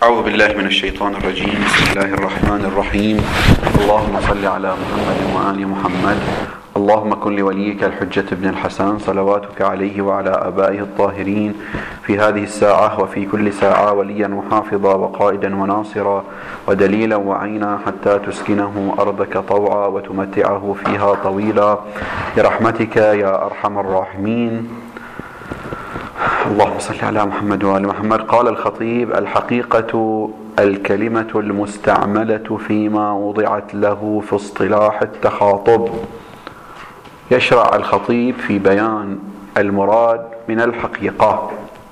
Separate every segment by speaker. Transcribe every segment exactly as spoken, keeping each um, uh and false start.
Speaker 1: أعوذ بالله من الشيطان الرجيم. بسم الله الرحمن الرحيم. اللهم صل على محمد وآل محمد. اللهم كن لوليك الحجة ابن الحسن صلواتك عليه وعلى آبائه الطاهرين في هذه الساعة وفي كل ساعة وليا وحافظا وقائدا وناصرا ودليلا وعينا حتى تسكنه أرضك طوعا وتمتعه فيها طويلا برحمتك يا أرحم الراحمين. اللهم صل على محمد وآل محمد. قال الخطيب: الحقيقة الكلمة المستعملة فيما وضعت له في اصطلاح التخاطب. يشرع الخطيب في بيان المراد من الحقيقة،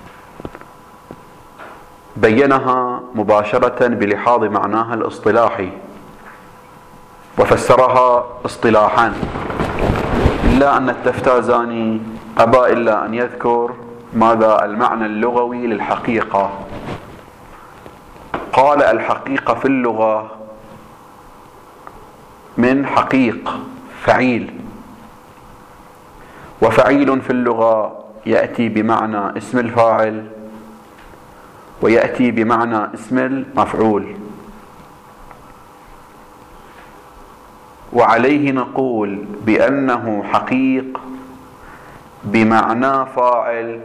Speaker 1: بينها مباشرة بلحاظ معناها الاصطلاحي وفسرها اصطلاحا، إلا أن التفتازاني أبى إلا أن يذكر ماذا المعنى اللغوي للحقيقة. قال: الحقيقة في اللغة من حقيق فعيل، وفعيل في اللغة يأتي بمعنى اسم الفاعل ويأتي بمعنى اسم المفعول، وعليه نقول بأنه حقيق بمعنى فاعل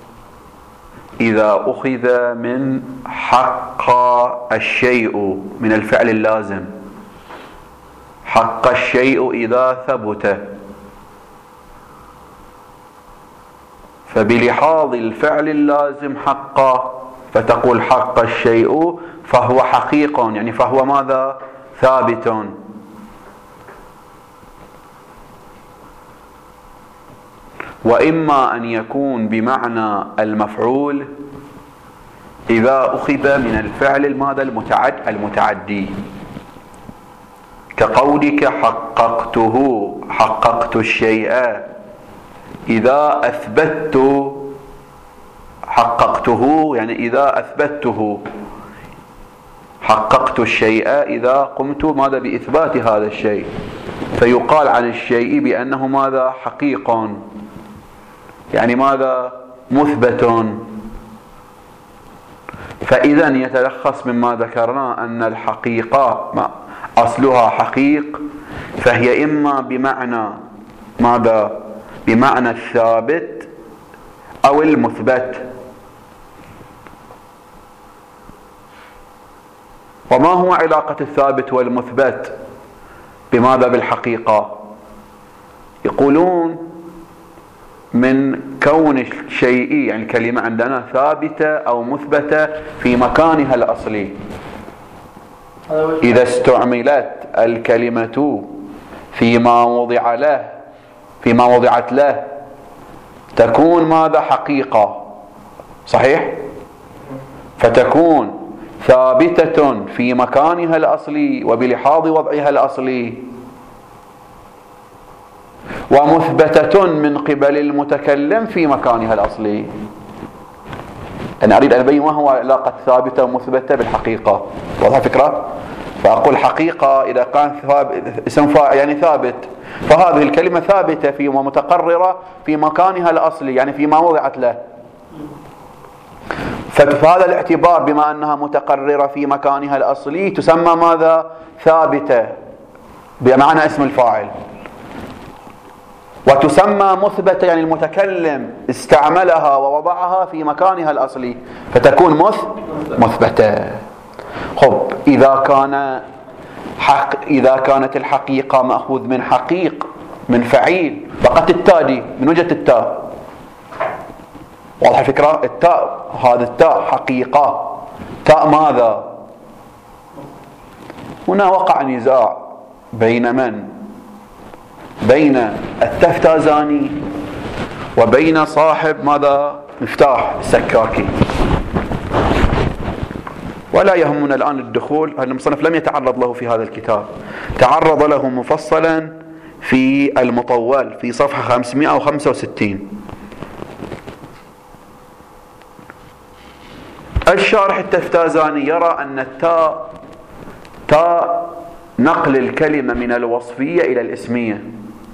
Speaker 1: إذا أخذ من حق الشيء من الفعل اللازم، حق الشيء إذا ثبت، فبلحاظ الفعل اللازم حق فتقول حق الشيء فهو حقيق، يعني فهو ماذا؟ ثابت. وإما أن يكون بمعنى المفعول إذا أخذ من الفعل الماذا؟ المتعد المتعدي، كقولك حققته، حققت الشيء إذا أثبت، حققته يعني إذا أثبته، حققت الشيء إذا قمت ماذا؟ بإثبات هذا الشيء، فيقال عن الشيء بأنه ماذا؟ حقيق، يعني ماذا؟ مثبت. فإذا يتلخص مما ذكرنا أن الحقيقة أصلها حقيق، فهي إما بمعنى ماذا؟ بمعنى الثابت أو المثبت. وما هو علاقة الثابت والمثبت بماذا؟ بالحقيقة. يقولون من كون الشيء يعني الكلمة عندنا ثابتة أو مثبتة في مكانها الأصلي. إذا استعملت الكلمة فيما وضع له، فيما وضعت له، تكون ماذا؟ حقيقة، صحيح؟ فتكون ثابتة في مكانها الأصلي وبلحاظ وضعها الأصلي، ومثبتة من قبل المتكلم في مكانها الأصلي. أنا أريد أن أبين ما هو علاقة ثابتة ومثبتة بالحقيقة. واضحة الفكرة؟ فأقول حقيقة إذا كان اسم فاعل يعني ثابت، فهذه الكلمة ثابتة في ومتقررة في مكانها الأصلي، يعني فيما وضعت له. فهذا الاعتبار بما أنها متقررة في مكانها الأصلي تسمى ماذا؟ ثابتة بمعنى اسم الفاعل. وتسمى مثبتة يعني المتكلم استعملها ووضعها في مكانها الأصلي فتكون مث مثبتة. خب، إذا كان حق إذا كانت الحقيقة مأخوذ من حقيق من فعيل، بقت التاء دي من وجهة التاء. واضح الفكرة؟ التاء، هذا التاء حقيقة، تاء ماذا؟ هنا وقع نزاع بين من؟ بين التفتازاني وبين صاحب ماذا؟ مفتاح السكاكي. ولا يهمنا الآن الدخول، هذا المصنف لم يتعرض له في هذا الكتاب، تعرض له مفصلا في المطول في صفحة خمسمائة وخمسة وستين. الشارح التفتازاني يرى أن التاء تاء نقل الكلمة من الوصفية إلى الاسمية،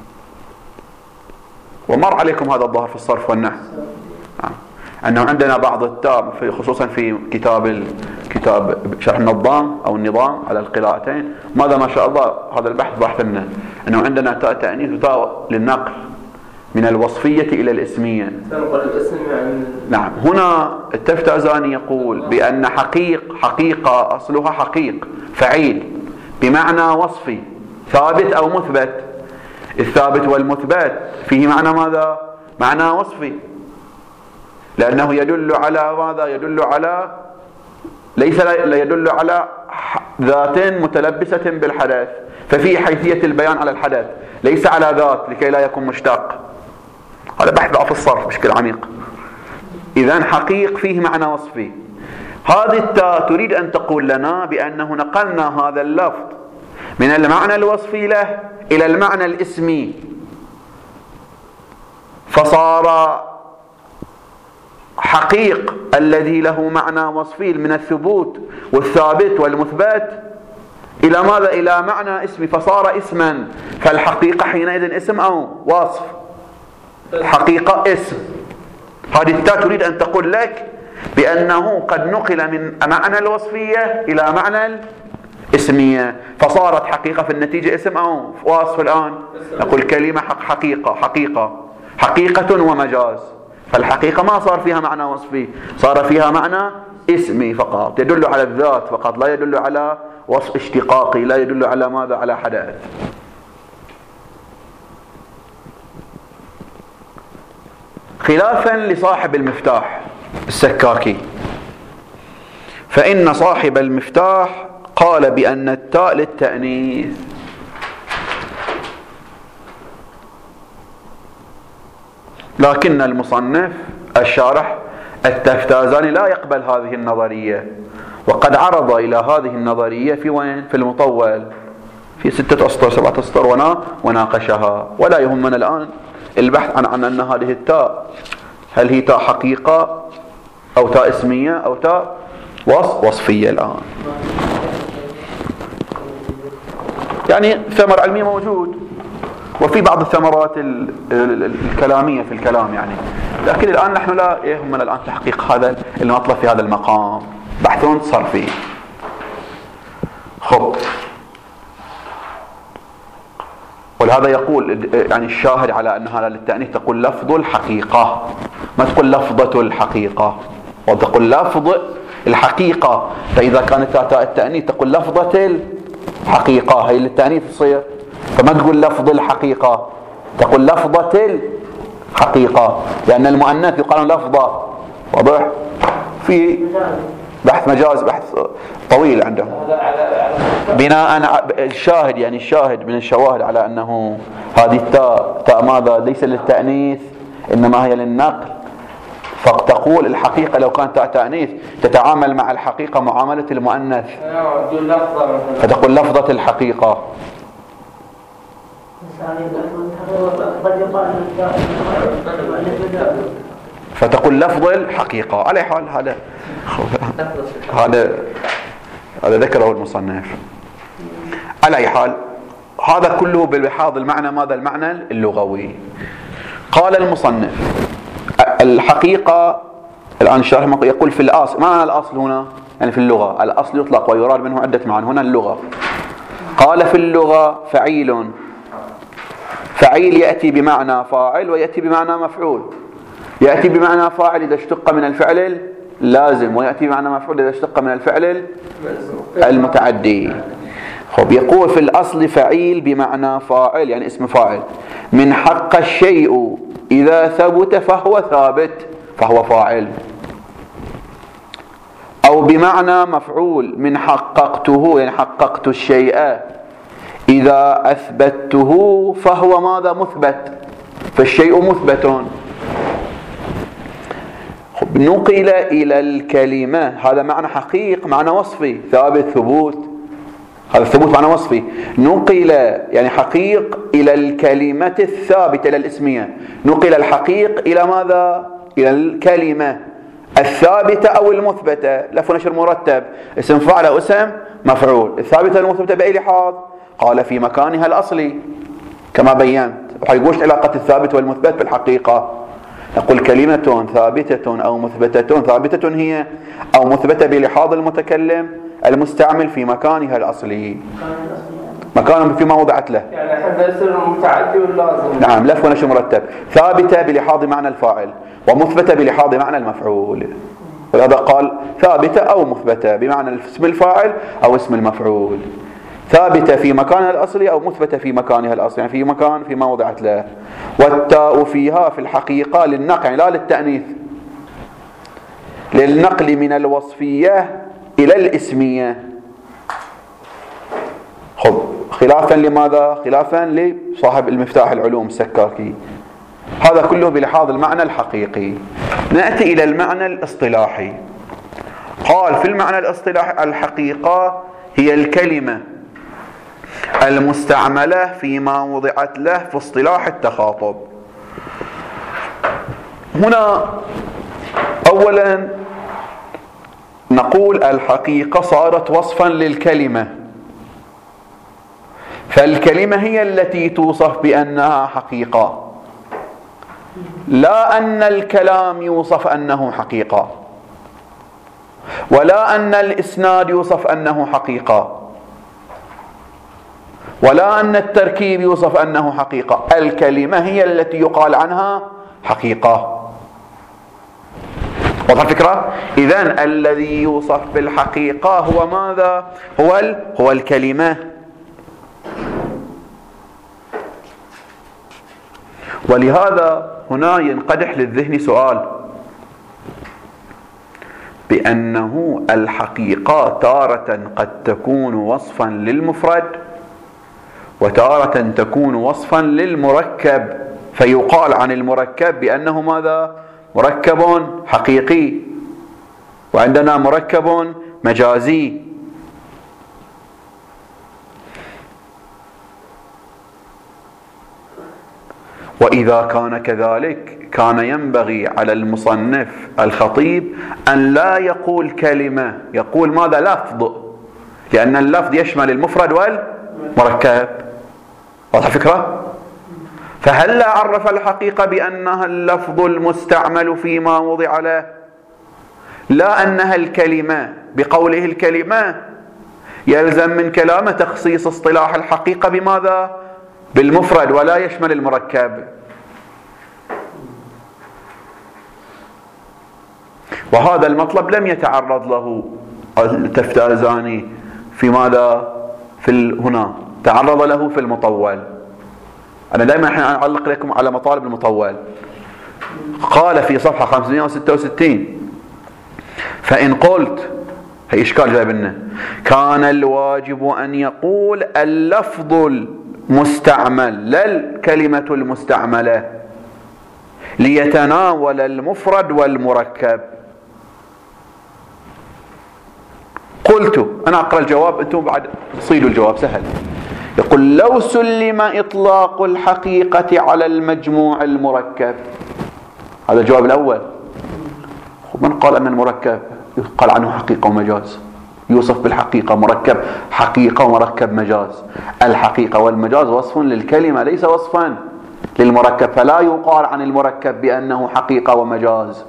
Speaker 1: ومر عليكم هذا الظاهر في الصرف والنحو، أنه عندنا بعض التاء خصوصا في كتاب كتاب شرح النظام أو النظام على القراءتين، ماذا ما شاء الله هذا البحث بحث لنا أنه عندنا تاء تأنيث وتاء للنقل من الوصفية إلى الاسمية. نعم. هنا التفتازاني يقول بأن حقيق حقيقة أصلها حقيق فعيل بمعنى وصفي ثابت أو مثبت. الثابت والمثبت فيه معنى ماذا؟ معنى وصفي، لأنه يدل على ماذا؟ يدل على ليس لا يدل على ذات متلبسة بالحدث، ففيه حيثية البيان على الحدث ليس على ذات لكي لا يكون مشتق. هذا بحث ضعف الصرف بشكل عميق. إذن حقيق فيه معنى وصفي. هذه التاء تريد أن تقول لنا بأنه نقلنا هذا اللفظ من المعنى الوصفي له إلى المعنى الاسمي، فصار حقيق الذي له معنى وصفي من الثبوت والثابت والمثبت إلى ماذا؟ إلى معنى اسمي، فصار اسما. فالحقيقة حينئذ اسم أو وصف؟ حقيقة اسم. هذه التاء تريد أن تقول لك بأنه قد نقل من معنى الوصفية إلى معنى الاسمية، فصارت حقيقة في النتيجة اسم أو وصف. الآن نقول كلمة حق حقيقة حقيقة حقيقة ومجاز، فالحقيقة ما صار فيها معنى وصفي، صار فيها معنى اسمي فقط، يدل على الذات فقط، لا يدل على وصف اشتقاقي، لا يدل على ماذا؟ على حدث. خلافا لصاحب المفتاح السكاكي، فإن صاحب المفتاح قال بأن التاء للتأنيث، لكن المصنف الشارح التفتازاني لا يقبل هذه النظرية، وقد عرض إلى هذه النظرية في وين؟ في المطول، في ستة أسطر سبعة أسطر وناقشها. ولا يهمنا الآن البحث عن, عن أن هذه التاء هل هي تاء حقيقة أو تاء اسمية أو تاء وصفية. الآن يعني ثمر علمي موجود، وفي بعض الثمرات الكلامية في الكلام يعني، لكن الآن نحن لا يهمنا الآن تحقيق هذا المطلب في هذا المقام، بحث صرفي. خب، ولهذا يقول يعني الشاهد على أن هذا للتأنيث تقول لفظ الحقيقة، ما تقول لفظة الحقيقة، وتقول لفظ الحقيقة. فإذا كانت تاء التأنيث تقول لفظة الحقيقة، هي للتأنيث تصير، فما تقول لفظ الحقيقة، تقول لفظة الحقيقة، لأن المؤنث يقال لفظة. واضح؟ في بحث مجاز، بحث طويل عندهم بناء الشاهد، يعني الشاهد من الشواهد على أنه هذه التاء تاء ماذا؟ ليس للتأنيث إنما هي للنقل. فتقول الحقيقة لو كانت تاء تأنيث تتعامل مع الحقيقة معاملة المؤنث، فتقول لفظة الحقيقة. فتقول لفظ الحقيقة. على حال هذا هذا هذا ذكره المصنف. على أي حال هذا كله بلحاظ المعنى ماذا؟ المعنى اللغوي. قال المصنف الحقيقة الآن الشارح يقول في الأصل، ما معنى الأصل هنا؟ يعني في اللغة الأصل يطلق ويراد منه عدة معاني. هنا اللغة قال في اللغة فعيل، فعيل يأتي بمعنى فاعل ويأتي بمعنى مفعول. يأتي بمعنى فاعل إذا اشتق من الفعل اللازم، ويأتي بمعنى مفعول إذا اشتق من الفعل المتعدي. خب، يقول في الأصل فعيل بمعنى فاعل، يعني اسم فاعل. من حق الشيء إذا ثبت فهو ثابت فهو فاعل. أو بمعنى مفعول من حققته، يعني حققت الشيء إذا أثبته فهو ماذا؟ مثبت، فالشيء مثبت. نقل إلى الكلمة، هذا معنى حقيق، معنى وصفي، ثابت ثبوت، هذا الثبوت معنى وصفي. نقل يعني حقيق إلى الكلمة الثابتة، إلى الاسمية. نقل الحقيق إلى ماذا؟ إلى الكلمة الثابتة أو المثبتة. لف ونشر مرتب، اسم فاعل أو اسم مفعول. الثابتة المثبتة بأي لحاظ؟ قال في مكانها الأصلي كما بينت. وحيقولش علاقة الثابت والمثبت بالحقيقة. نقول كلمة ثابتة أو مثبتة. ثابتة هي أو مثبتة بلحاظ المتكلم المستعمل في مكانها الأصلي، مكانه فيما وضعت له.
Speaker 2: يعني حتى يصير المتعدي واللازم.
Speaker 1: نعم، لف ونشر مرتب. ثابتة بلحاظ معنى الفاعل، ومثبتة بلحاظ معنى المفعول. ولهذا قال ثابتة أو مثبتة بمعنى اسم الفاعل أو اسم المفعول. ثابتة في مكانها الأصلي أو مثبتة في مكانها الأصلي، يعني في مكان فيما وضعت له. والتاء فيها في الحقيقة للنقل، يعني لا للتأنيث، للنقل من الوصفية إلى الاسمية. خب خلافا لماذا؟ خلافا لصاحب المفتاح العلوم السكاكي. هذا كله بلحاظ المعنى الحقيقي. نأتي إلى المعنى الاصطلاحي. قال في المعنى الاصطلاحي الحقيقة هي الكلمة المستعملة فيما وضعت له في اصطلاح التخاطب. هنا أولا نقول الحقيقة صارت وصفا للكلمة، فالكلمة هي التي توصف بأنها حقيقة، لا أن الكلام يوصف أنه حقيقة، ولا أن الإسناد يوصف أنه حقيقة، ولا أن التركيب يوصف أنه حقيقة. الكلمة هي التي يقال عنها حقيقة. واضح الفكرة؟ إذن الذي يوصف بالحقيقة هو ماذا؟ هو ال... هو الكلمة. ولهذا هنا ينقدح للذهن سؤال، بأنه الحقيقة تارة قد تكون وصفا للمفرد وتارة تكون وصفا للمركب، فيقال عن المركب بأنه ماذا؟ مركب حقيقي، وعندنا مركب مجازي. وإذا كان كذلك كان ينبغي على المصنف الخطيب أن لا يقول كلمة، يقول ماذا؟ لفظ، لأن اللفظ يشمل المفرد والمركب. واضح الفكرة؟ فهل لا عرف الحقيقة بأنها اللفظ المستعمل فيما وضع له، لا أنها الكلمة؟ بقوله الكلمة يلزم من كلامه تخصيص اصطلاح الحقيقة بماذا؟ بالمفرد، ولا يشمل المركب. وهذا المطلب لم يتعرض له التفتازاني في ماذا؟ في هنا تعرض له في المطول. أنا دائما احنا أعلق لكم على مطالب المطول. قال في صفحة خمسمائة وستة وستين: فإن قلت، هي إشكال جاي لنا، كان الواجب أن يقول اللفظ المستعمل لا الكلمة المستعملة ليتناول المفرد والمركب. قلت، أنا أقرأ الجواب أنتم بعد صيدوا الجواب سهل. يقول: لو سلم إطلاق الحقيقة على المجموع المركب. هذا الجواب الأول. من قال أن المركب يقال عنه حقيقة ومجاز؟ يوصف بالحقيقة مركب حقيقة ومركب مجاز. الحقيقة والمجاز وصف للكلمة ليس وصفا للمركب، فلا يقال عن المركب بأنه حقيقة ومجاز.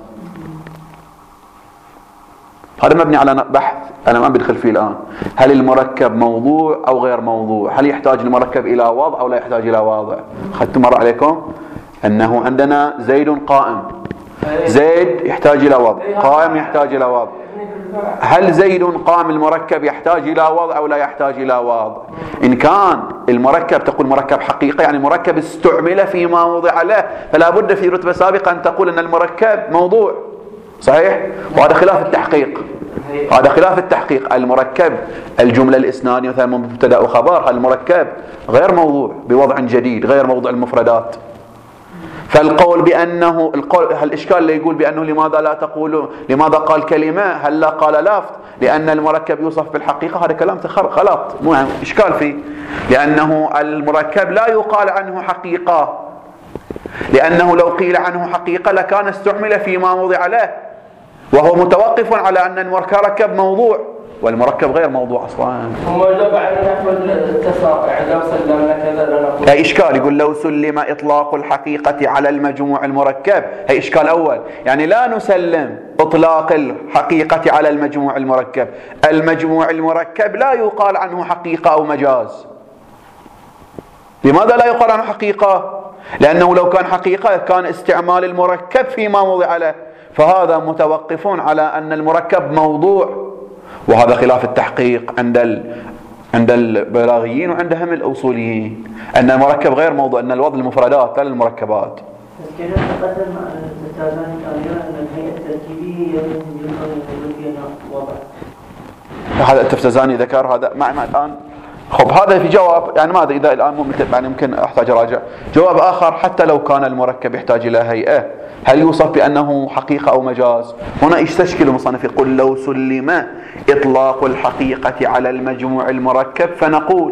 Speaker 1: هذا مبني على بحث أنا ما بدخل فيه الآن. هل المركب موضوع أو غير موضوع؟ هل يحتاج المركب إلى وضع أو لا يحتاج إلى وضع؟ أخذت مرة عليكم أنه عندنا زيد قائم، زيد يحتاج إلى وضع، قائم يحتاج إلى وضع. هل زيد قام المركب يحتاج إلى وضع أو لا يحتاج إلى وضع؟ إن كان المركب تقول مركب حقيقي، يعني مركب استعمل فيما وضع له، فلا بد في رتبة سابقة أن تقول أن المركب موضوع. صحيح؟ وهذا خلاف التحقيق. هذا خلاف التحقيق. المركب الجملة الإسنادية مثلا مبتدأ وخبر، المركب غير موضوع بوضع جديد غير موضوع المفردات. فالقول بأنه القول الإشكال اللي يقول بأنه لماذا لا تقول، لماذا قال كلمة هل لا قال لفظ لأن المركب يوصف بالحقيقة، هذا كلام غلط، مو إشكال فيه. لأنه المركب لا يقال عنه حقيقة، لأنه لو قيل عنه حقيقة لكان استعمل فيما وضع له، وهو متوقف على أن المركب موضوع. والمركب غير موضوع أصلا.
Speaker 2: وموجب على نحو الاتساق، يعني لو سلمنا كذا لنقول
Speaker 1: هي إشكال، يقول لو سلم إطلاق الحقيقة على المجموع المركب، هي إشكال أول، يعني لا نسلم إطلاق الحقيقة على المجموع المركب. المجموع المركب لا يقال عنه حقيقة أو مجاز. لماذا لا يقال عنه حقيقة؟ لأنه لو كان حقيقة كان استعمال المركب فيما وضع له، فهذا متوقف على أن المركب موضوع، وهذا خلاف التحقيق عند ال... عند البلاغيين وعندهم الأصوليين، أن المركب غير موضوع، أن الوضع المفردات لا المركبات.
Speaker 3: كذا تقدم التتابعين آلية أن الهيئة التركيبية يمكن أن يكون فيها وضع.
Speaker 1: هذا التفتزاني ذكر هذا معنا الآن. خب هذا في جواب، يعني ما أدري إذا الآن ممكن يعني يمكن أحتاج أراجع جواب آخر. حتى لو كان المركب يحتاج إلى هيئة، هل يوصف بأنه حقيقة أو مجاز؟ هنا يستشكل المصنف، يقول لو سلم إطلاق الحقيقة على المجموع المركب فنقول،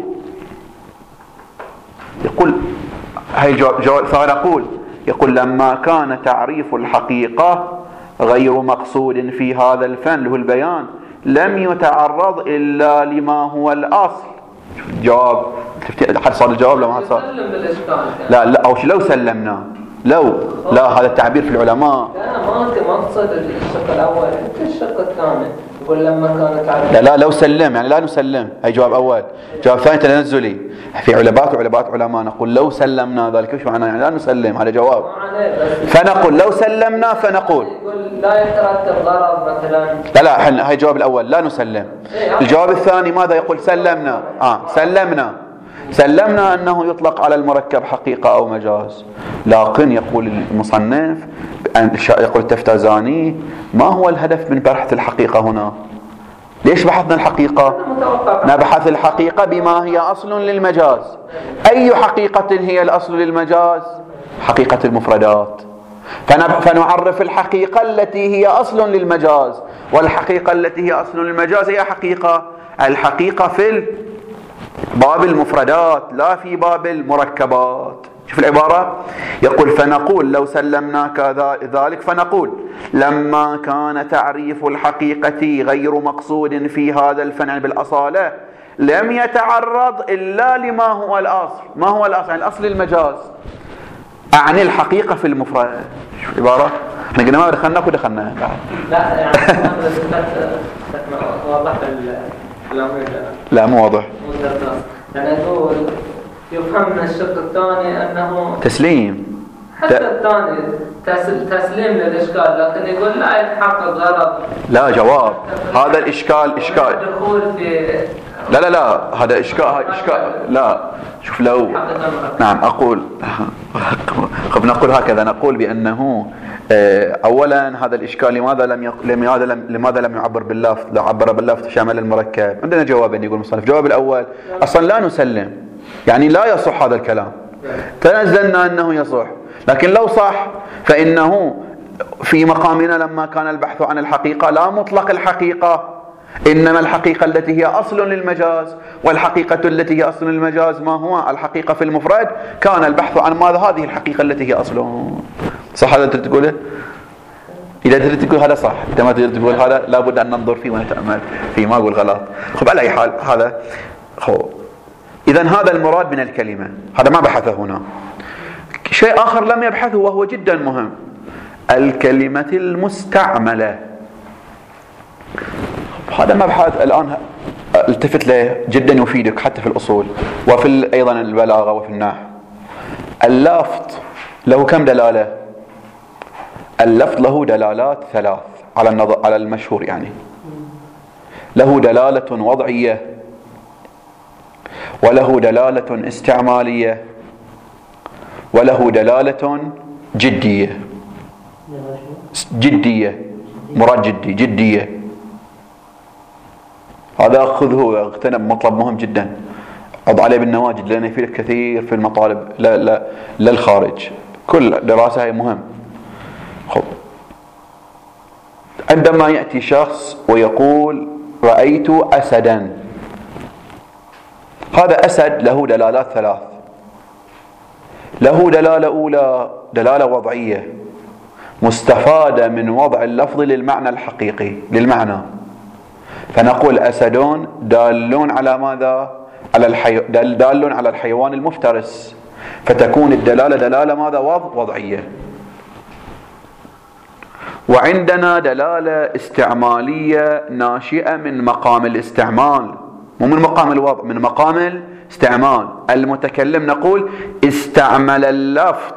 Speaker 1: يقول هي جواب فنقول يقول لما كان تعريف الحقيقة غير مقصود في هذا الفن اللي هو البيان لم يتعرض إلا لما هو الأصل. جواب حد صار الجواب لما صار لا لا أو لو سلمنا لو لا هذا التعبير في العلماء
Speaker 2: لا ما أنت ما تقصد الشق الأول، أنت الشق الثاني يقول لما كانت على
Speaker 1: لا لا لو سلم يعني لا نسلم، هي جواب أول. جواب ثاني تنزلي في علبات وعلبات علماء نقول لو سلمنا ذلك ايش معناه؟ يعني لا نسلم، هذا جواب. فنقول لو سلمنا فنقول
Speaker 2: يقول لا يترتب ضرر مثلا.
Speaker 1: لا لا احنا هي الجواب الأول لا نسلم. الجواب الثاني ماذا يقول؟ سلمنا اه سلمنا سلمنا أنه يطلق على المركب حقيقة أو مجاز. لكن يقول المصنف يقول التفتزاني ما هو الهدف من بحث الحقيقة هنا؟ ليش بحثنا الحقيقة؟ نبحث الحقيقة بما هي أصل للمجاز. أي حقيقة هي الأصل للمجاز؟ حقيقة المفردات. فنعرف الحقيقة التي هي أصل للمجاز، والحقيقة التي هي أصل للمجاز هي حقيقة الحقيقة في باب المفردات لا في باب المركبات. شوف العبارة، يقول فنقول لو سلمناك ذلك فنقول لما كان تعريف الحقيقة غير مقصود في هذا الفن يعني بالأصالة لم يتعرض إلا لما هو الأصل. ما هو الأصل؟ يعني الأصل المجاز، أعني الحقيقة في المفرد. شوف العبارة، احنا قلنا ما دخلناك ودخلنا
Speaker 2: لا يعني واضح
Speaker 1: لا مو واضح.
Speaker 2: يعني يقول يفهم من الشق الثاني أنه
Speaker 1: تسليم
Speaker 2: حتى الثاني تسليم للإشكال، لكن يقول لا يتحقق غرض.
Speaker 1: لا جواب هذا الإشكال إشكال
Speaker 2: دخول في
Speaker 1: لا لا لا هذا إشكال إشكال لا شوف لو نعم أقول قد نقول هكذا، نقول بأنه أولا هذا الإشكال لماذا لم يق... لماذا لم لماذا لم يعبر باللفظ؟ لو عبر باللفظ شامل المركب. عندنا جوابين يقول المصنف. الجواب الأول أصلا لا نسلم، يعني لا يصح هذا الكلام، تنزلنا أنه يصح، لكن لو صح فإنه في مقامنا لما كان البحث عن الحقيقة لا مطلق الحقيقة، إنما الحقيقة التي هي أصل للمجاز، والحقيقة التي هي أصل للمجاز ما هو الحقيقة في المفرد، كان البحث عن ماذا؟ هذه الحقيقة التي هي أصل. صح هذا تريد تقوله؟ إذا تريد تقول هذا صح، إذا ما تريد تقول هذا لابد أن ننظر فيه ونتأمل فيه، ما أقول غلط. خب على أي حال هذا خب إذن هذا المراد من الكلمة، هذا ما بحثه هنا. شيء آخر لم يبحثه وهو جدا مهم، الكلمة المستعملة. هذا مبحث الآن التفت له جدا يفيدك حتى في الأصول وفي أيضا البلاغة وفي النحو. اللفظ له كم دلالة؟ اللفظ له دلالات ثلاث على النظر على المشهور، يعني له دلالة وضعية، وله دلالة استعمالية، وله دلالة جدية. جدية مراد جدي جدية، هذا خذه واغتنم، مطلب مهم جدا، عض عليه بالنواجد لأنه يفيدك كثير في المطالب لا لا للخارج، كل دراسة هي مهم. خب عندما يأتي شخص ويقول رأيت أسدا، هذا أسد له دلالات ثلاث. له دلالة أولى دلالة وضعية مستفادة من وضع اللفظ للمعنى الحقيقي للمعنى، فنقول أسدون دالون على ماذا؟ على الحي... دالون على الحيوان المفترس، فتكون الدلالة دلالة ماذا؟ وضع وضعية. وعندنا دلالة استعمالية ناشئة من مقام الاستعمال، مو من مقام الوضع، من مقام الاستعمال. المتكلم نقول استعمل اللفظ،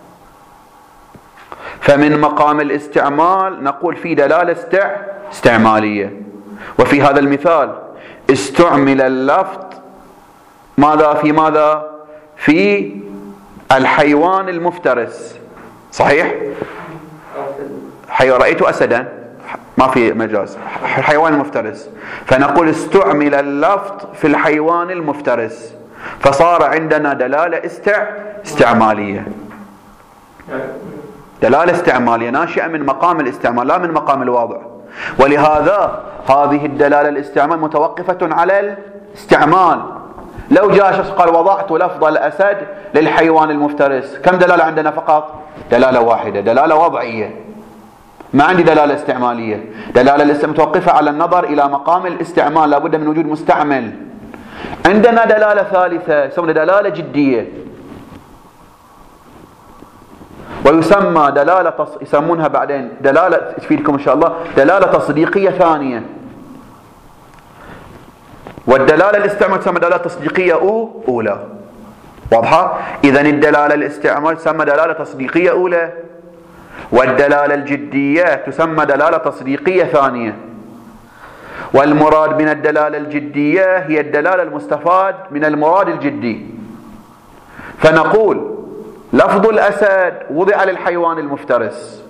Speaker 1: فمن مقام الاستعمال نقول في دلالة استع... استعمالية. وفي هذا المثال استعمل اللفظ ماذا؟ في ماذا؟ في الحيوان المفترس، صحيح؟ حي... رأيت أسدا، ما في مجاز، الحيوان المفترس، فنقول استعمل اللفظ في الحيوان المفترس، فصار عندنا دلالة استع... استعمالية، دلالة استعمالية ناشئة من مقام الاستعمال لا من مقام الوضع. ولهذا هذه الدلالة الاستعمال متوقفة على الاستعمال. لو جاء شخص قال وضعت لفظ الأسد للحيوان المفترس، كم دلالة عندنا؟ فقط دلالة واحدة، دلالة وضعية، ما عندي دلالة استعمالية. دلالة الاستعمال متوقفة على النظر إلى مقام الاستعمال، لابد من وجود مستعمل. عندنا دلالة ثالثة يسمونها دلالة جدية، ويسمى دلالة تص... يسمونها بعدين دلالة، تفيدكم إن شاء الله، دلالة تصديقية ثانية. والدلالة الاستعمال تسمى دلالة تصديقية أو أولى، واضحة؟ إذن الدلالة الاستعمال تسمى دلالة تصديقية أولى، والدلالة الجدية تسمى دلالة تصديقية ثانية. والمراد من الدلالة الجدية هي الدلالة المستفاد من المراد الجدي. فنقول لفظ الأسد وضع للحيوان المفترس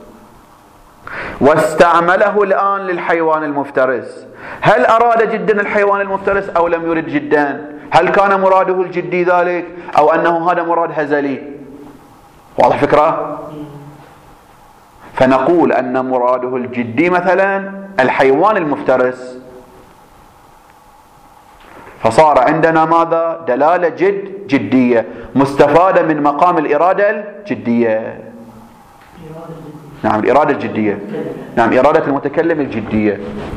Speaker 1: واستعمله الآن للحيوان المفترس، هل أراد جدا الحيوان المفترس أو لم يرد جدا؟ هل كان مراده الجدي ذلك أو أنه هذا مراد هزلي؟ واضح فكرة؟ فنقول أن مراده الجدي مثلا الحيوان المفترس، فصار عندنا ماذا؟ دلالة جد جدية مستفادة من مقام الإرادة الجدية. نعم الإرادة الجدية، نعم إرادة المتكلم الجدية.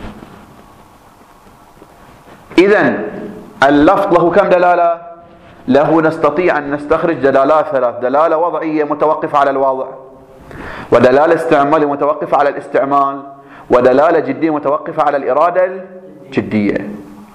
Speaker 1: إذن اللفظ له كم دلالة؟ له نستطيع أن نستخرج دلالات ثلاث: دلالة وضعية متوقفة على الوضع، ودلالة استعمالية متوقفة على الاستعمال، ودلالة جدية متوقفة على الإرادة الجدية.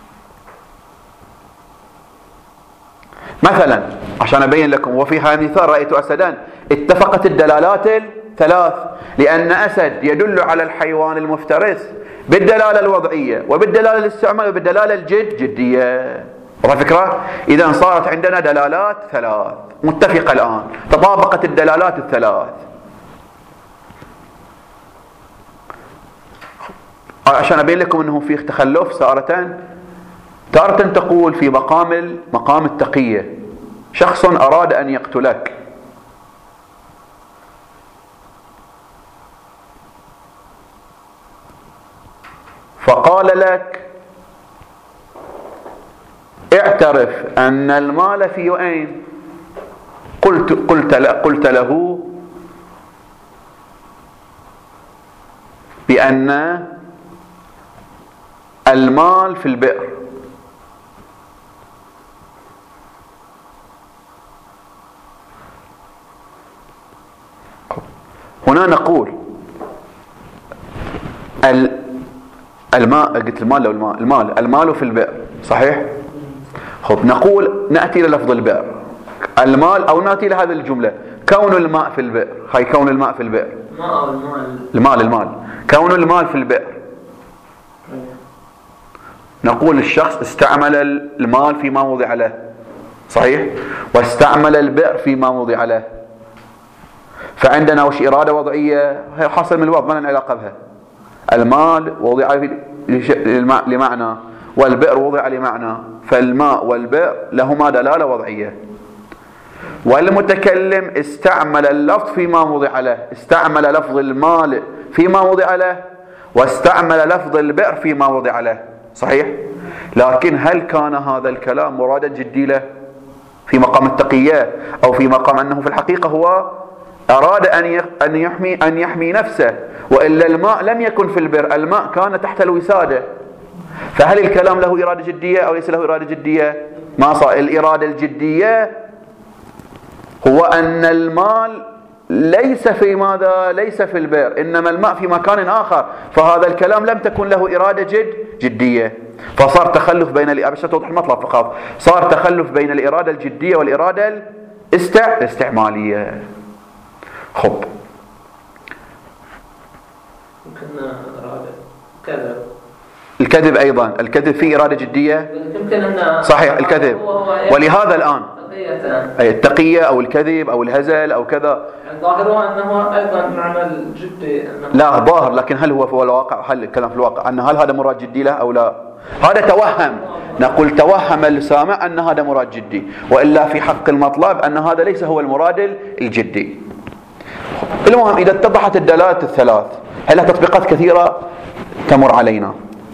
Speaker 1: مثلا عشان أبين لكم، وفي هذا المثال رأيت أسدان، اتفقت الدلالات الثلاث، لأن أسد يدل على الحيوان المفترس بالدلالة الوضعية وبالدلالة الاستعمالية وبالدلالة الجد جدية. فكرة؟ إذا صارت عندنا دلالات ثلاث متفقة الآن، تطابقت الدلالات الثلاث. عشان أبين لكم أنه في تخلف سارة تارة تقول في مقام مقام التقية، شخص أراد أن يقتلك، فقال لك اعترف أن المال في أين؟ قلت قلت قلت له بأن المال في البئر. هنا نقول الماء، قلت المال لو الماء المال المال في البئر، صحيح؟ خب نقول نأتي للفظ البئر المال، أو نأتي لهذه الجملة كون الماء في البئر. هاي كون الماء في البئر، المال المال كون المال في البئر. نقول الشخص استعمل المال فيما وضع له، صحيح؟ واستعمل البئر فيما وضع له. فعندنا وش إرادة وضعية هي حاصل من الوضع، ما لنا علاقة بها. المال وضع لمعنى والبئر وضع لمعنى، فالماء والبئر لهما دلالة وضعية. والمتكلم استعمل اللفظ فيما وضع له، استعمل لفظ المال فيما وضع له واستعمل لفظ البئر فيما وضع له، صحيح؟ لكن هل كان هذا الكلام مرادا جدي له في مقام التقية، أو في مقام أنه في الحقيقة هو أراد أن أن يحمي أن يحمي نفسه، وإلا الماء لم يكن في البئر، الماء كان تحت الوسادة، فهل الكلام له إرادة جدية أو ليس له إرادة جدية؟ ما صار. الإرادة الجدية هو أن المال ليس في ماذا؟ ليس في البئر، إنما الماء في مكان آخر، فهذا الكلام لم تكن له إرادة جد جدية، فصار تخلف بين الإرادة. بس توضح المطلب فقط، صار تخلف بين الإرادة الجدية والإرادة الاستع... الاستعمالية. خب
Speaker 2: يمكن إرادة كذب.
Speaker 1: الكذب أيضا، الكذب فيه إرادة جدية.
Speaker 2: يمكن أن
Speaker 1: صحيح الكذب. ولهذا الآن أي التقية أو الكذب أو الهزل أو كذا
Speaker 2: ظاهره أنه أيضا معمل جدي.
Speaker 1: لا ظاهر، لكن هل هو في الواقع؟ هل الكلام في الواقع أن هل هذا مراد جدي له أو لا؟ هذا توهم. نقول توهم السامع أن هذا مراد جدي، وإلا في حق المطلب أن هذا ليس هو المراد الجدي. المهم إذا اتضحت الدلالات الثلاث، هل لها تطبيقات كثيرة تمر علينا.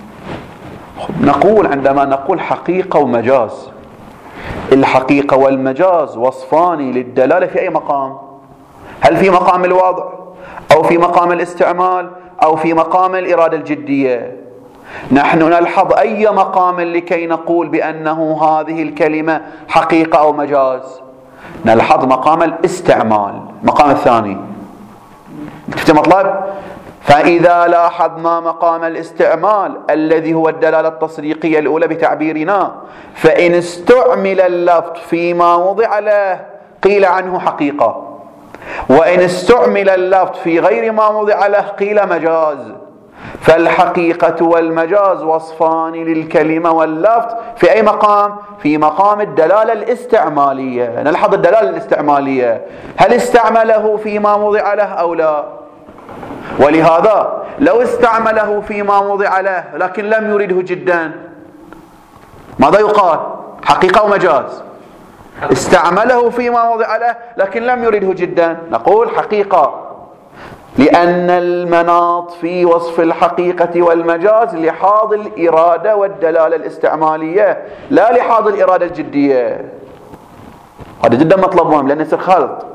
Speaker 1: نقول عندما نقول حقيقة ومجاز، الحقيقة والمجاز وصفان للدلالة في أي مقام؟ هل في مقام الوضع أو في مقام الاستعمال أو في مقام الإرادة الجدية؟ نحن نلحظ أي مقام لكي نقول بأنه هذه الكلمة حقيقة أو مجاز؟ نلحظ مقام الاستعمال، مقام الثاني. شفت مطلب؟ فإذا لاحظنا مقام الاستعمال الذي هو الدلالة التصديقية الأولى بتعبيرنا، فإن استعمل اللفظ فيما وضع له قيل عنه حقيقة، وإن استعمل اللفظ في غير ما وضع له قيل مجاز. فالحقيقة والمجاز وصفان للكلمة واللفظ في أي مقام؟ في مقام الدلالة الاستعمالية. نلحظ الدلالة الاستعمالية، هل استعمله فيما وضع له أو لا؟ ولهذا لو استعمله فيما وضع له لكن لم يرده جدا، ماذا يقال؟ حقيقة ومجاز. استعمله فيما وضع له لكن لم يرده جدا، نقول حقيقة، لأن المناط في وصف الحقيقة والمجاز لحاظ الإرادة والدلالة الاستعمالية لا لحاظ الإرادة الجدية. هذا جدا مطلب مهم لأن يصير خلط.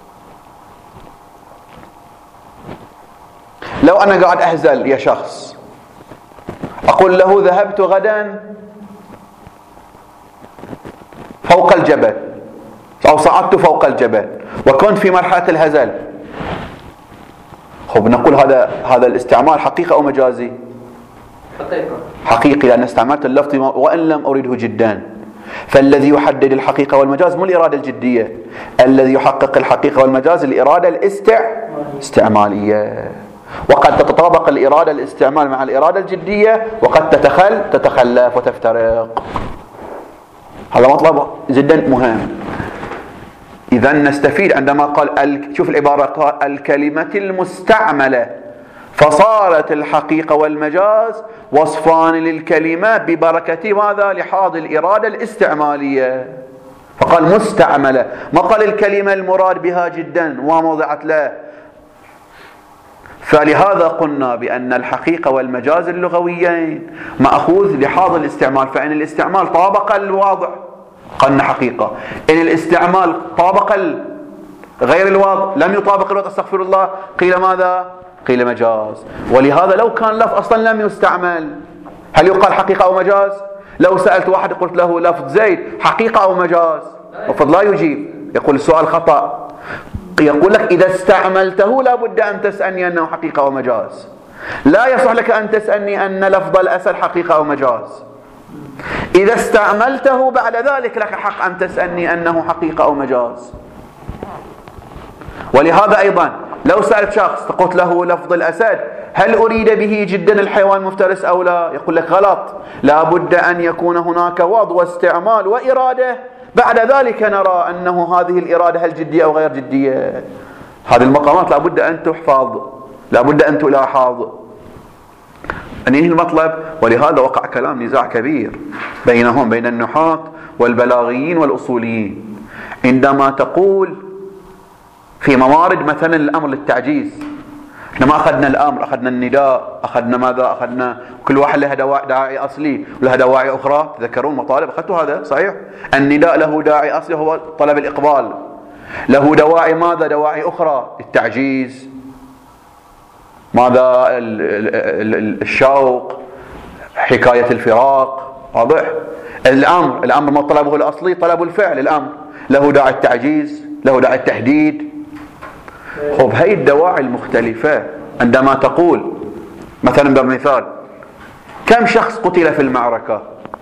Speaker 1: لو أنا قاعد أهزل يا شخص، أقول له ذهبت غدا فوق الجبل أو صعدت فوق الجبل وكنت في مرحلة الهزل، خب نقول هذا هذا الاستعمال حقيقة أو مجازي؟
Speaker 2: حقيقة.
Speaker 1: حقيقي، لأن استعملت اللفظ وإن لم أريده جدا. فالذي يحدد الحقيقة والمجاز مو الإرادة الجدية، الذي يحقق الحقيقة والمجاز الإرادة الاستعمالية. وقد تتطابق الإرادة الاستعمال مع الإرادة الجدية، وقد تتخل تتخلف وتفترق. هذا مطلب جدا مهم. إذا نستفيد عندما قال شوف العبارة، قال الكلمة المستعملة، فصارت الحقيقة والمجاز وصفان للكلمة ببركة ماذا؟ لحاظ الإرادة الاستعمالية. فقال مستعملة، ما قال الكلمة المراد بها جدا وما وضعت له. فلهذا قلنا بأن الحقيقة والمجاز اللغويين مأخوذ لحاظ الاستعمال، فإن الاستعمال طابق الواضع قلنا حقيقة، إن الاستعمال طابق غير الواضع لم يطابق الواضع استغفر الله قيل ماذا؟ قيل مجاز. ولهذا لو كان لفظ أصلا لم يستعمل هل يقال حقيقة أو مجاز؟ لو سألت واحد قلت له لفظ زيد حقيقة أو مجاز، وفضل لا يجيب، يقول السؤال خطأ. يقول لك إذا استعملته لا بد أن تسألني أنه حقيقة أو مجاز، لا يصح لك أن تسألني أن لفظ الأسد حقيقة أو مجاز. إذا استعملته بعد ذلك لك حق أن تسألني أنه حقيقة أو مجاز. ولهذا أيضا لو سألت شخص قلت له لفظ الأسد هل أريد به جدا الحيوان المفترس أو لا؟ يقول لك غلط، لا بد أن يكون هناك وضع واستعمال وإرادة، بعد ذلك نرى أنه هذه الإرادة هل جدية أو غير جدية. هذه المقامات لا بد أن تحفظ، لا بد أن تلاحظ. أنهي المطلب. ولهذا وقع كلام نزاع كبير بينهم بين النحاة والبلاغيين والأصوليين عندما تقول في موارد مثلا الأمر للتعجيز. احنا ما أخذنا الأمر، أخذنا النداء، أخذنا ماذا؟ أخذنا كل واحد له داعي أصلي ولها دواعي أخرى. تذكرون مطالب أخذتوا هذا صحيح؟ النداء له داعي أصلي هو طلب الإقبال، له دواعي ماذا؟ دواعي أخرى، التعجيز، ماذا؟ الشوق، حكاية الفراق، واضح؟ الأمر الأمر ما طلبه الأصلي طلب الفعل، الأمر له داعي التعجيز، له داعي التحديد. خب هاي الدواعي المختلفة عندما تقول مثلا بمثال كم شخص قتل في المعركة،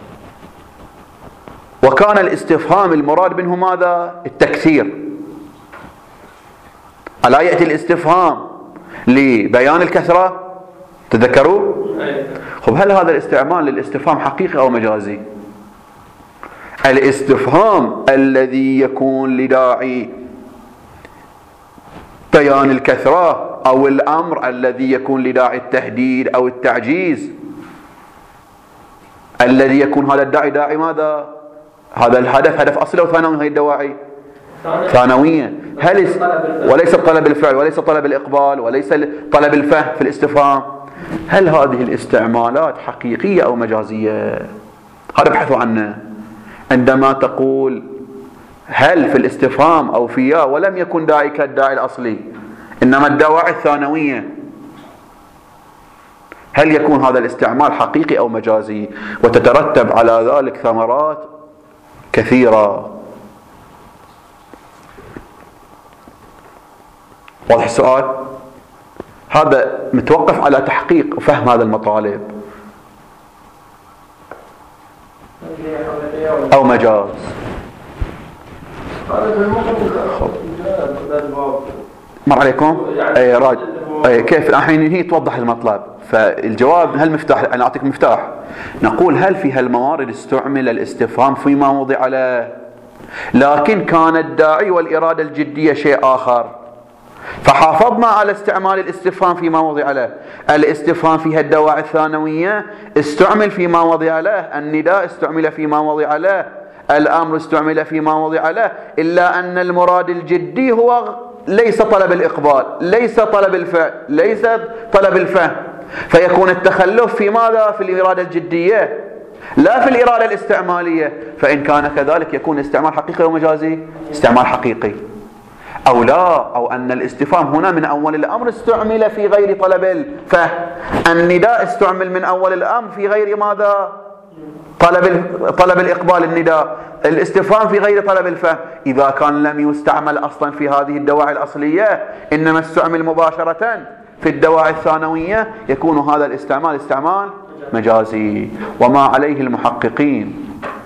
Speaker 1: وكان الاستفهام المراد منه ماذا؟ التكثير. ألا يأتي الاستفهام لبيان الكثرة؟ تذكروا؟ خب هل هذا الاستعمال للاستفهام حقيقي أو مجازي؟ الاستفهام الذي يكون لداعي بيان الكثرة أو الأمر الذي يكون لداعي التهديد أو التعجيز، الذي يكون هذا الداعي داعي ماذا؟ هذا الهدف هدف أصلي أو ثانوي؟ هذه الدواعي ثانوية. هل وليس طلب الفعل وليس طلب الإقبال وليس طلب الفهم في الاستفهام. هل هذه الاستعمالات حقيقية أو مجازية؟ هذا ابحثوا عنه. عندما تقول هل في الاستفهام أو في يا ولم يكن داعي كالداعي الأصلي إنما الدواعي الثانوية، هل يكون هذا الاستعمال حقيقي أو مجازي؟ وتترتب على ذلك ثمرات كثيرة. واضح السؤال؟ هذا متوقف على تحقيق وفهم هذا المطالب أو مجاز. مر عليكم؟ أي راج أي كيف الحين هي توضح المطلب. فالجواب هل مفتاح؟ أنا أعطيك مفتاح. نقول هل في هالموارد استعمل الاستفهام فيما وضع له، لكن كان الداعي والإرادة الجدية شيء آخر، فحافظنا على استعمال الاستفهام فيما وضع له. الاستفهام فيها الدواعي الثانوية استعمل فيما وضع له، النداء استعمل فيما وضع له، الأمر استعمل فيما وضع له، إلا أن المراد الجدي هو ليس طلب الإقبال، ليس طلب الفعل، ليس طلب الفهم. فيكون التخلف في ماذا؟ في الإرادة الجدية لا في الإرادة الاستعمالية. فإن كان كذلك يكون استعمال حقيقي ومجازي؟ استعمال حقيقي. أو لا، أو أن الاستفهام هنا من أول الأمر استعمل في غير طلب الفهم، النداء استعمل من أول الأمر في غير ماذا؟ طلب طلب الإقبال النداء، الاستفهام في غير طلب الفهم. إذا كان لم يستعمل أصلا في هذه الدواعي الأصلية إنما استعمل مباشرة في الدواعي الثانوية، يكون هذا الاستعمال استعمال مجازي. وما عليه المحققين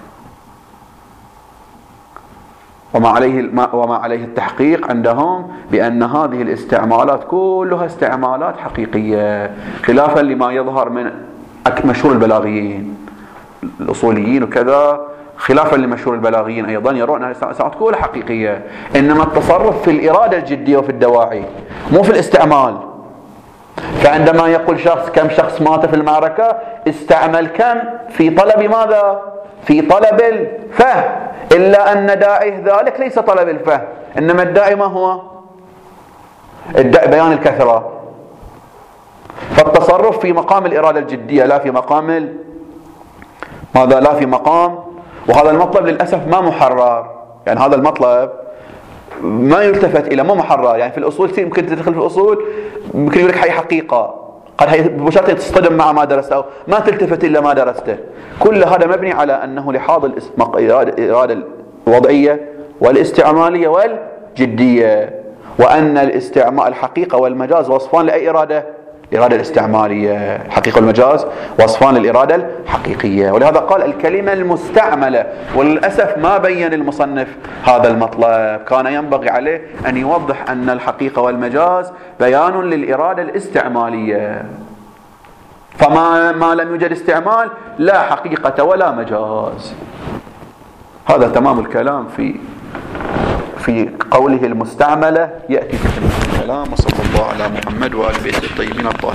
Speaker 1: وما عليه وما عليه التحقيق عندهم بأن هذه الاستعمالات كلها استعمالات حقيقية، خلافا لما يظهر من مشهور البلاغيين الأصوليين وكذا، خلافا لمشهور البلاغيين أيضا يرون أن الاستعمالات كلها حقيقية، إنما التصرف في الإرادة الجدية وفي الدواعي مو في الاستعمال. فعندما يقول شخص كم شخص مات في المعركة، استعمل كم في طلب ماذا؟ في طلب الفهم، إلا أن داعي ذلك ليس طلب الفهم، إنما الداعي ما هو؟ الداعي بيان الكثرة. فالتصرف في مقام الإرادة الجدية لا في مقام ال... ماذا؟ لا في مقام. وهذا المطلب للأسف ما محرر، يعني هذا المطلب ما يلتفت إلى، ما محرر. يعني في الأصول يمكن تدخل في الأصول يمكن يقول لك هي حقيقة، قد هي ببساطة تصطدم مع ما درسته أو ما تلتفت إلا ما درسته. كل هذا مبني على أنه لحاظ الإرادة الوضعية والاستعمالية والجدية، وأن الاستعمال الحقيقة والمجاز وصفان لأي إرادة؟ الإرادة الاستعمالية. الحقيقة والمجاز وصفان للإرادة الحقيقية. ولهذا قال الكلمة المستعملة. وللأسف ما بين المصنف هذا المطلب، كان ينبغي عليه أن يوضح أن الحقيقة والمجاز بيان للإرادة الاستعمالية، فما ما لم يوجد استعمال لا حقيقة ولا مجاز. هذا تمام الكلام في في قوله المستعملة، يأتي في الكلام. وصلى الله على محمد وآل بيته الطيبين الطاهرين.